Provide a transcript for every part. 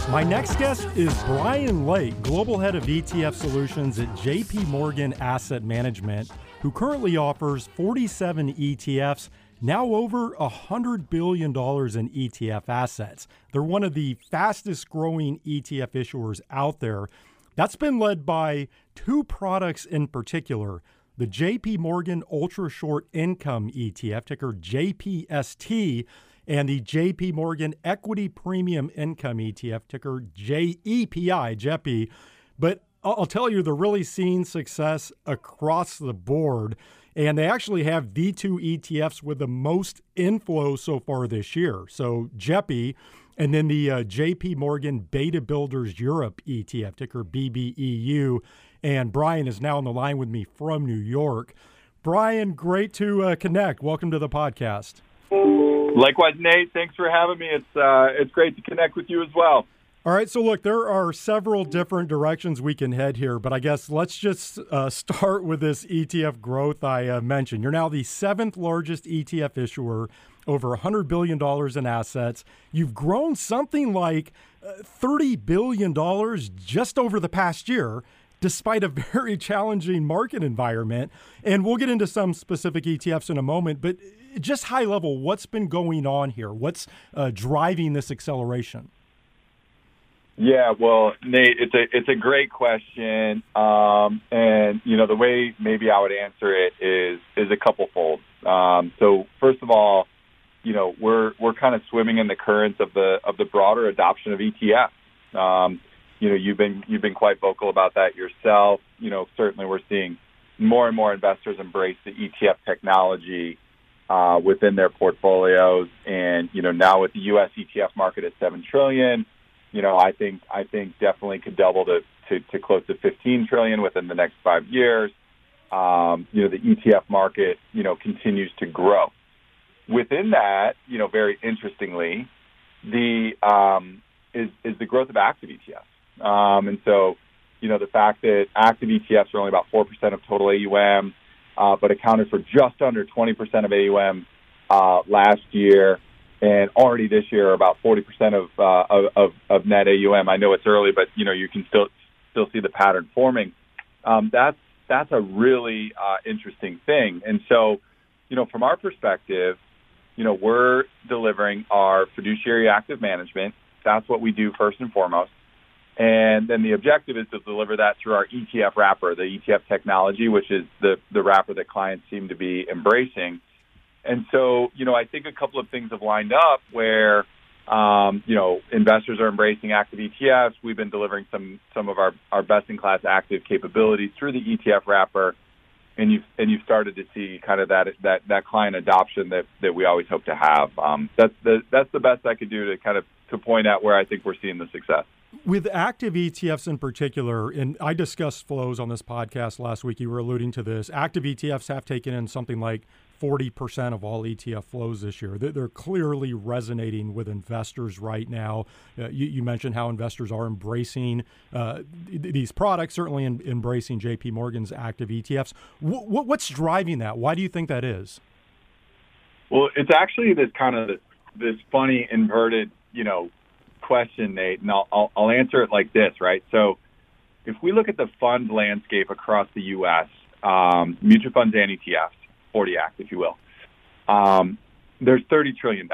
My next guest is Brian Lake, Global Head of ETF Solutions at JP Morgan Asset Management, who currently offers 47 ETFs, now over $100 billion in ETF assets. They're one of the fastest growing ETF issuers out there. That's been led by two products in particular, the JP Morgan Ultra Short Income ETF, ticker JPST, and the JP Morgan Equity Premium Income ETF, ticker JEPI. But I'll tell you, they're really seeing success across the board. And they actually have the two ETFs with the most inflow so far this year. So JEPI, and then the JP Morgan Beta Builders Europe ETF, ticker BBEU. And Brian is now on the line with me from New York. Brian, great to connect. Welcome to the podcast. Likewise, Nate. Thanks for having me. It's great to connect with you as well. All right, so look, there are several different directions we can head here, but I guess let's just start with this ETF growth I mentioned. You're now the seventh largest ETF issuer, over $100 billion in assets. You've grown something like $30 billion just over the past year, despite a very challenging market environment. And we'll get into some specific ETFs in a moment, but just high level, what's been going on here? What's driving this acceleration? Yeah, well, Nate, it's a great question, and the way maybe I would answer it is a couple fold. So first of all, we're kind of swimming in the currents of the broader adoption of ETFs. You've been quite vocal about that yourself. Certainly we're seeing more and more investors embrace the ETF technology within their portfolios, and now with the U.S. ETF market at $7 trillion. I think definitely could double to close to $15 trillion within the next 5 years. The ETF market, continues to grow. Within that, very interestingly, is the growth of active ETFs. And so, the fact that active ETFs are only about 4% of total AUM, but accounted for just under 20% of AUM last year. And already this year, about 40% of net AUM. I know it's early, but you can still see the pattern forming. That's a really interesting thing. And so, from our perspective, we're delivering our fiduciary active management. That's what we do first and foremost. And then the objective is to deliver that through our ETF wrapper, the ETF technology, which is the wrapper that clients seem to be embracing. And so, I think a couple of things have lined up where, investors are embracing active ETFs. We've been delivering some of our best-in-class active capabilities through the ETF wrapper, and you've started to see kind of that client adoption that we always hope to have. That's the best I could do to point out where I think we're seeing the success. With active ETFs in particular, and I discussed flows on this podcast last week, you were alluding to this, active ETFs have taken in something like 40% of all ETF flows this year. They're clearly resonating with investors right now. You mentioned how investors are embracing these products, certainly embracing JP Morgan's active ETFs. What's driving that? Why do you think that is? Well, it's actually this funny inverted, question, Nate, and I'll answer it like this, right? So if we look at the fund landscape across the U.S., mutual funds and ETFs, 40 Act, if you will, there's $30 trillion,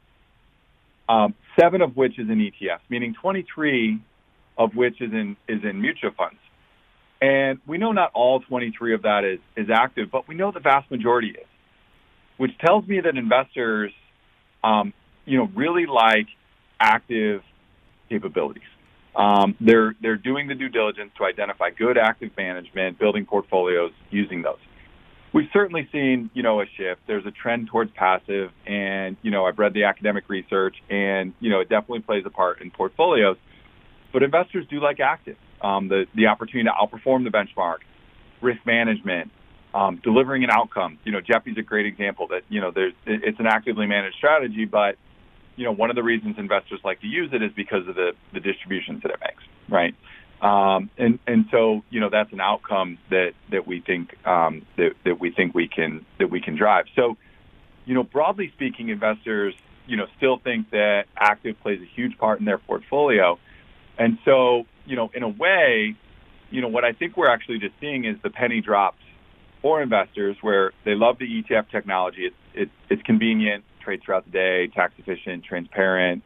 7 of which is in ETFs, meaning 23 of which is in mutual funds. And we know not all 23 of that is active, but we know the vast majority is, which tells me that investors, really like active capabilities. They're doing the due diligence to identify good active management, building portfolios, using those. We've certainly seen, a shift. There's a trend towards passive, and, I've read the academic research, and, it definitely plays a part in portfolios. But investors do like active. The opportunity to outperform the benchmark, risk management, delivering an outcome. JEPI's a great example that, it's an actively managed strategy, but, one of the reasons investors like to use it is because of the distributions that it makes, right? And so, that's an outcome that we think we can drive. So, broadly speaking, investors, still think that active plays a huge part in their portfolio. And so, in a way, what I think we're actually just seeing is the penny drops for investors where they love the ETF technology. It's convenient, trades throughout the day, tax efficient, transparent.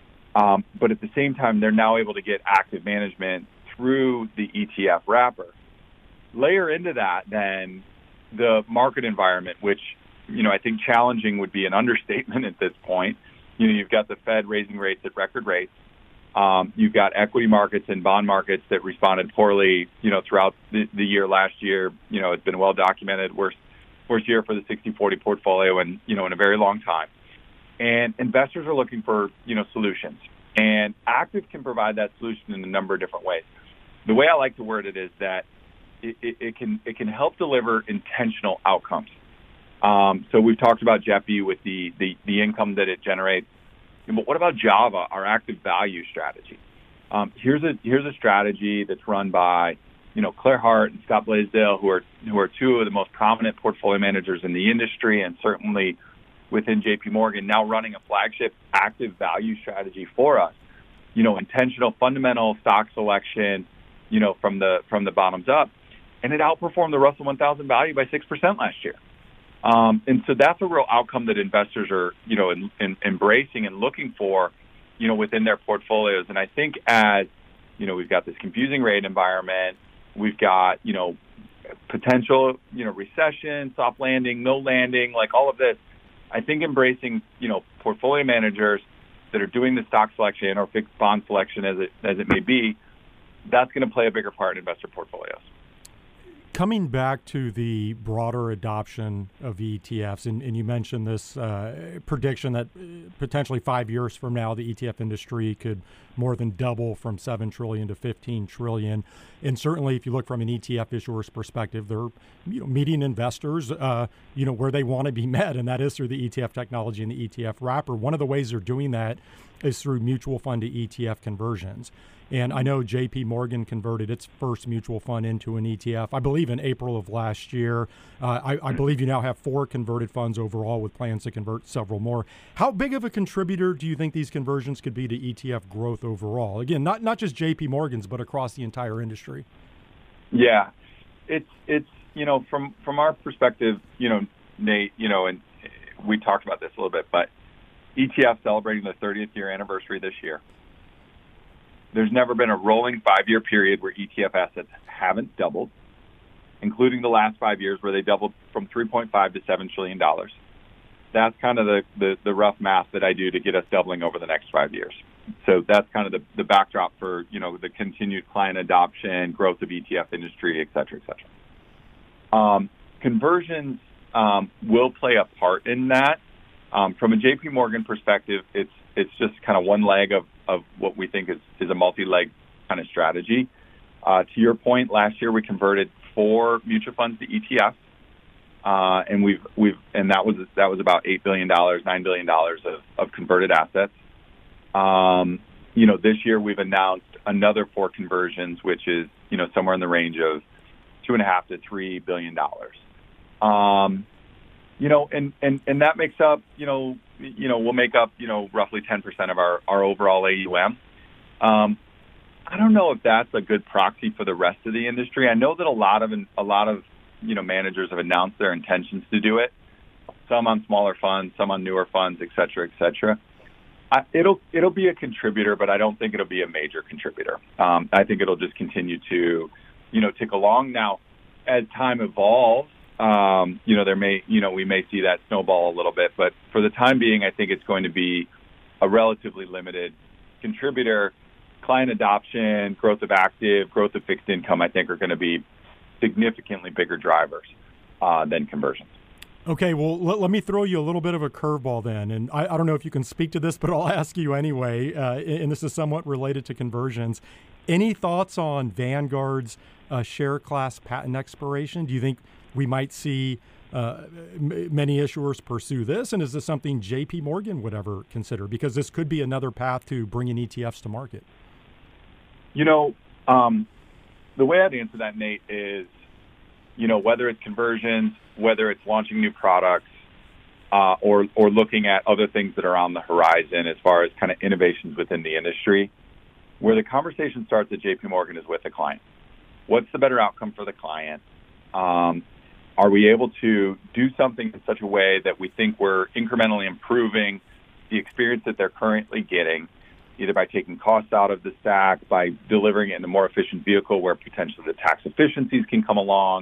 But at the same time, they're now able to get active management through the ETF wrapper. Layer into that then the market environment, which, I think challenging would be an understatement at this point. You've got the Fed raising rates at record rates. You've got equity markets and bond markets that responded poorly, throughout the year last year. It's been well documented, worst year for the 60/40 portfolio in a very long time. And investors are looking for, solutions. And active can provide that solution in a number of different ways. The way I like to word it is that it can help deliver intentional outcomes. So we've talked about JEPI with the income that it generates. But what about Java, our active value strategy? Here's a strategy that's run by, Claire Hart and Scott Blaisdell, who are two of the most prominent portfolio managers in the industry, and certainly within JP Morgan, now running a flagship active value strategy for us. Intentional fundamental stock selection, from the bottoms up, and it outperformed the Russell 1000 value by 6% last year. And so that's a real outcome that investors are, embracing and looking for, within their portfolios. And I think as, we've got this confusing rate environment, we've got, potential, recession, soft landing, no landing, like all of this. I think embracing, portfolio managers that are doing the stock selection or fixed bond selection as it may be, that's going to play a bigger part in investor portfolios. Coming back to the broader adoption of ETFs, and you mentioned this prediction that potentially 5 years from now, the ETF industry could more than double from $7 trillion to $15 trillion. And certainly, if you look from an ETF issuer's perspective, they're meeting investors, where they want to be met, and that is through the ETF technology and the ETF wrapper. One of the ways they're doing that is through mutual fund to ETF conversions. And I know JP Morgan converted its first mutual fund into an ETF, I believe in April of last year. I believe you now have 4 converted funds overall with plans to convert several more. How big of a contributor do you think these conversions could be to ETF growth overall? Again, not just JP Morgan's, but across the entire industry. Yeah, it's from our perspective, Nate, and we talked about this a little bit, but ETF celebrating the 30th year anniversary this year. There's never been a rolling 5-year period where ETF assets haven't doubled, including the last 5 years where they doubled from $3.5 to $7 trillion. That's kind of the rough math that I do to get us doubling over the next 5 years. So that's kind of the backdrop for, the continued client adoption, growth of ETF industry, et cetera, et cetera. Conversions will play a part in that. From a JP Morgan perspective, it's just kind of one leg of what we think is a multi-leg kind of strategy. To your point, last year we converted 4 mutual funds to ETFs, and that was about $8 billion, $9 billion of converted assets. This year we've announced another 4 conversions, which is somewhere in the range of $2.5 to $3 billion. And that makes up, we'll make up, roughly 10% of our overall AUM. I don't know if that's a good proxy for the rest of the industry. I know that a lot of managers have announced their intentions to do it. Some on smaller funds, some on newer funds, et cetera, et cetera. It'll be a contributor, but I don't think it'll be a major contributor. I think it'll just continue to, tick along. Now, as time evolves, we may see that snowball a little bit, but for the time being, I think it's going to be a relatively limited contributor. Client adoption, growth of active, growth of fixed income, I think are going to be significantly bigger drivers than conversions. Okay, well, let me throw you a little bit of a curveball then, and I don't know if you can speak to this, but I'll ask you anyway, and this is somewhat related to conversions. Any thoughts on Vanguard's share class patent expiration? Do you think we might see many issuers pursue this, and is this something JP Morgan would ever consider? Because this could be another path to bringing ETFs to market. The way I'd answer that, Nate, is, whether it's conversions, whether it's launching new products, or looking at other things that are on the horizon as far as kind of innovations within the industry, where the conversation starts at JP Morgan is with the client. What's the better outcome for the client? Are we able to do something in such a way that we think we're incrementally improving the experience that they're currently getting, either by taking costs out of the stack, by delivering it in a more efficient vehicle where potentially the tax efficiencies can come along,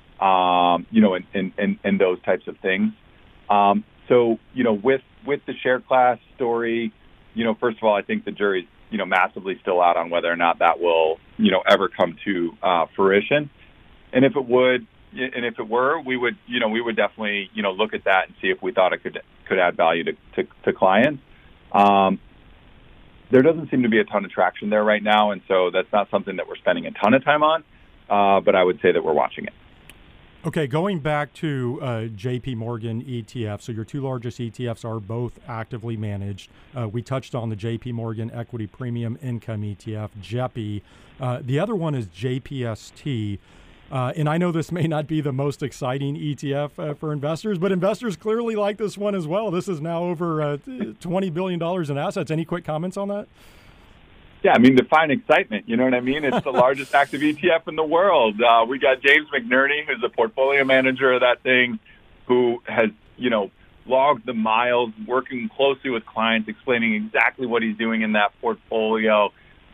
and those types of things. So, with the share class story, first of all, I think the jury's, massively still out on whether or not that will, ever come to fruition. And if it were, we would definitely, look at that and see if we thought it could add value to clients. There doesn't seem to be a ton of traction there right now, and so that's not something that we're spending a ton of time on, but I would say that we're watching it. Okay, going back to JP Morgan ETF, so your two largest ETFs are both actively managed. We touched on the JP Morgan Equity Premium Income ETF, JEPI. The other one is JPST. And I know this may not be the most exciting ETF for investors, but investors clearly like this one as well. This is now over $20 billion in assets. Any quick comments on that? Yeah, I mean, define excitement. You know what I mean? It's the largest active ETF in the world. We got James McNerney, who's the portfolio manager of that thing, who has, logged the miles, working closely with clients, explaining exactly what he's doing in that portfolio.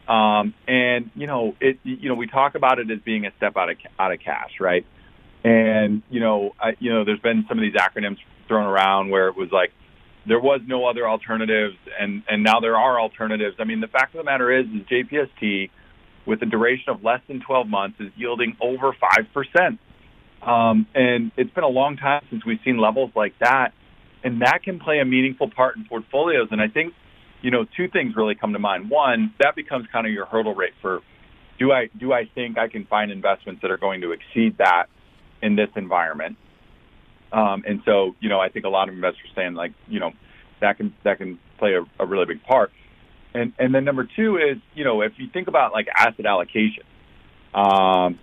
We talk about it as being a step out of cash, right? And, there's been some of these acronyms thrown around where it was like, there was no other alternatives, and now there are alternatives. I mean, the fact of the matter is JPST, with a duration of less than 12 months, is yielding over 5%. And it's been a long time since we've seen levels like that, and that can play a meaningful part in portfolios. And I think, two things really come to mind. One, that becomes kind of your hurdle rate for, do I think I can find investments that are going to exceed that in this environment? And so, I think a lot of investors saying that can play a really big part. And then number two is, if you think about like asset allocation, most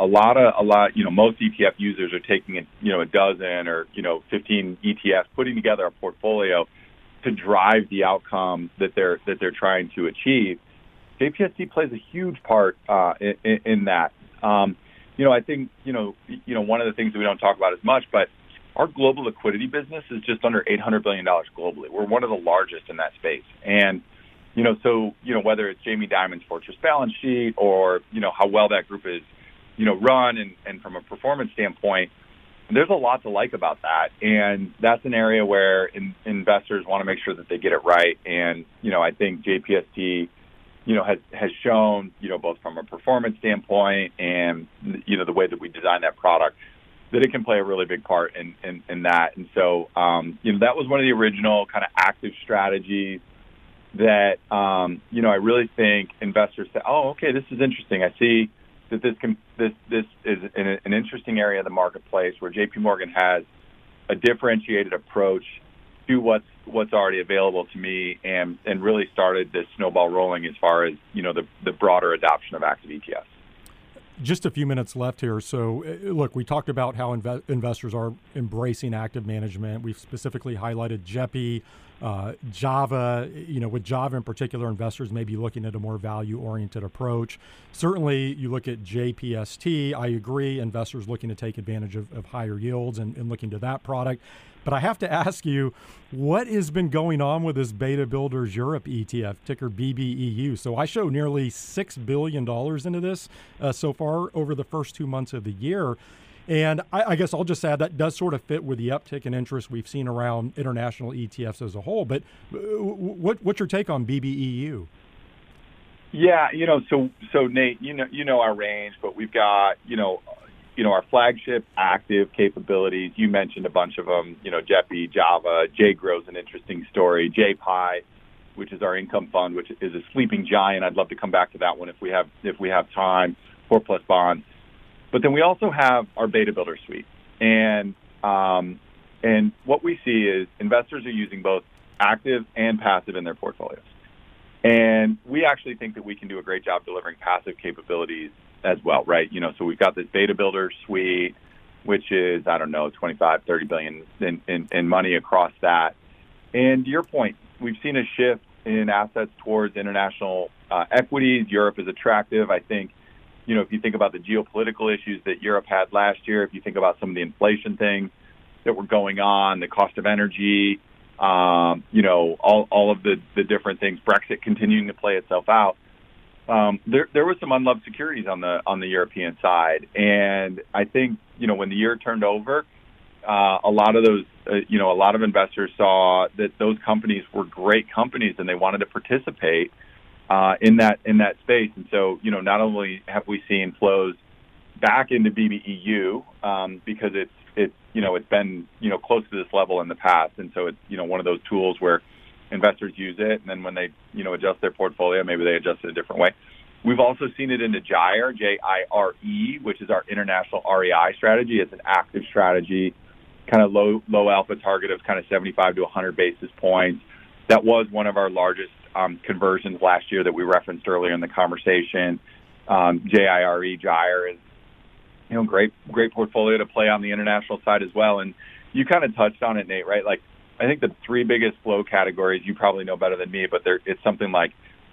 ETF users are taking a dozen or 15 ETFs, putting together a portfolio to drive the outcome that they're trying to achieve. JPST plays a huge part in that. I think one of the things that we don't talk about as much, but our global liquidity business is just under $800 billion globally. We're one of the largest in that space. And, whether it's Jamie Dimon's Fortress balance sheet or, how well that group is, run and from a performance standpoint, there's a lot to like about that. And that's an area where investors want to make sure that they get it right. And, I think JPST, has shown, both from a performance standpoint and, the way that we design that product, that it can play a really big part in that. And so, that was one of the original kind of active strategies that, I really think investors say, oh, okay, this is interesting. I see that this is an interesting area of the marketplace where JP Morgan has a differentiated approach to what's already available to me, and really started this snowball rolling as far as, the broader adoption of active ETFs. Just a few minutes left here. So, look, we talked about how investors are embracing active management. We've specifically highlighted JEPI, Java. With Java in particular, investors may be looking at a more value-oriented approach. Certainly, you look at JPST. I agree, investors looking to take advantage of higher yields and looking to that product. But I have to ask you, what has been going on with this Beta Builders Europe ETF, ticker BBEU? So I show nearly $6 billion into this so far over the first 2 months of the year. And I guess I'll just add that does sort of fit with the uptick in interest we've seen around international ETFs as a whole. But what's your take on BBEU? Yeah, so Nate, our range, but we've got, our flagship active capabilities. You mentioned a bunch of them, JEPI, Java, JGrow's an interesting story, JPI, which is our income fund, which is a sleeping giant. I'd love to come back to that one if we have time, 4+ bonds. But then we also have our Beta Builder suite. And what we see is investors are using both active and passive in their portfolios. And we actually think that we can do a great job delivering passive capabilities as well, right? So we've got this Beta Builder suite, which is, 25-30 billion in money across that. And to your point, we've seen a shift in assets towards international equities. Europe is attractive. I think, if you think about the geopolitical issues that Europe had last year, if you think about some of the inflation things that were going on, the cost of energy, all of the different things, Brexit continuing to play itself out. There were some unloved securities on the European side, and I think when the year turned over, a lot of investors saw that those companies were great companies and they wanted to participate in that space. And so not only have we seen flows back into BBEU because it's been close to this level in the past, and so it's one of those tools where investors use it, and then when they adjust their portfolio, maybe they adjust it a different way. We've also seen it into Gyre, J-I-R-E, which is our international REI strategy. It's an active strategy, kind of low alpha target of kind of 75 to 100 basis points. That was one of our largest conversions last year that we referenced earlier in the conversation. J-I-R-E, Gyre is great portfolio to play on the international side as well. And you kind of touched on it, Nate, right? Like, I think the three biggest flow categories, you probably know better than me, but it's something like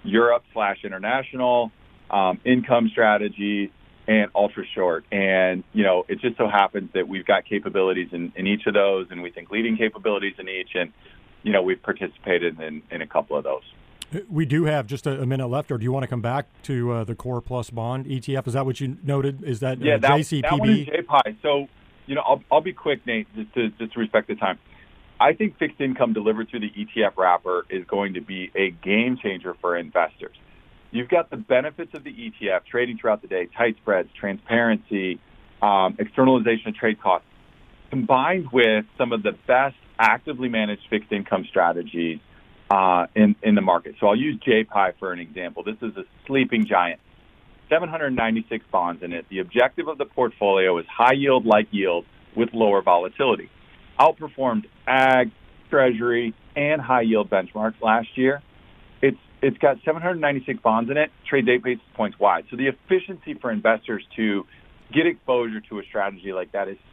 Europe/international, income strategy, and ultra short. And, it just so happens that we've got capabilities in each of those, and we think leading capabilities in each. And, we've participated in a couple of those. We do have just a minute left, or do you want to come back to the Core Plus Bond ETF? Is that what you noted? Is that JCPB? That one is JPI. So, I'll be quick, Nate, just to respect the time. I think fixed income delivered through the ETF wrapper is going to be a game changer for investors. You've got the benefits of the ETF, trading throughout the day, tight spreads, transparency, externalization of trade costs, combined with some of the best actively managed fixed income strategies in the market. So I'll use JPI for an example. This is a sleeping giant. 796 bonds in it. The objective of the portfolio is high yield like yield with lower volatility. Outperformed ag, treasury, and high yield benchmarks last year. It's got 796 bonds in it, trade 8 basis points wide. So the efficiency for investors to get exposure to a strategy like that is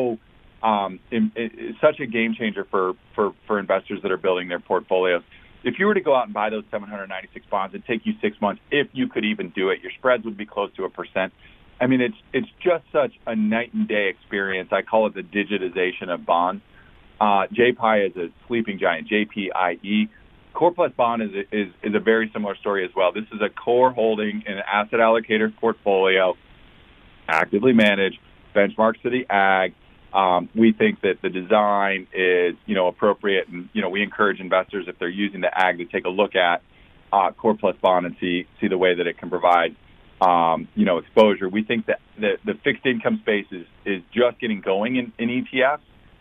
such a game changer for investors that are building their portfolios. If you were to go out and buy those 796 bonds, it'd take you 6 months, if you could even do it. Your spreads would be close to 1%. I mean, it's just such a night and day experience. I call it the digitization of bonds. JPI is a sleeping giant, JPIE. Core Plus Bond is a very similar story as well. This is a core holding in an asset allocator portfolio, actively managed, benchmarks to the ag. We think that the design is, appropriate, and we encourage investors, if they're using the ag, to take a look at Core Plus Bond and see the way that it can provide exposure. We think that the fixed income space is just getting going in ETFs.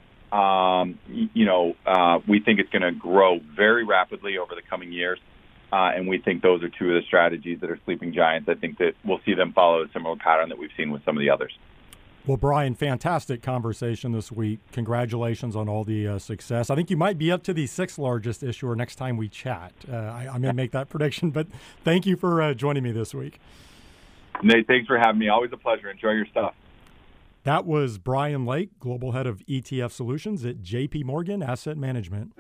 We think it's going to grow very rapidly over the coming years, and we think those are two of the strategies that are sleeping giants. I think that we'll see them follow a similar pattern that we've seen with some of the others. Well, Brian, fantastic conversation this week. Congratulations on all the success. I think you might be up to the 6th largest issuer next time we chat. I may make that prediction, but thank you for joining me this week. Nate, thanks for having me. Always a pleasure. Enjoy your stuff. That was Brian Lake, Global Head of ETF Solutions at JP Morgan Asset Management.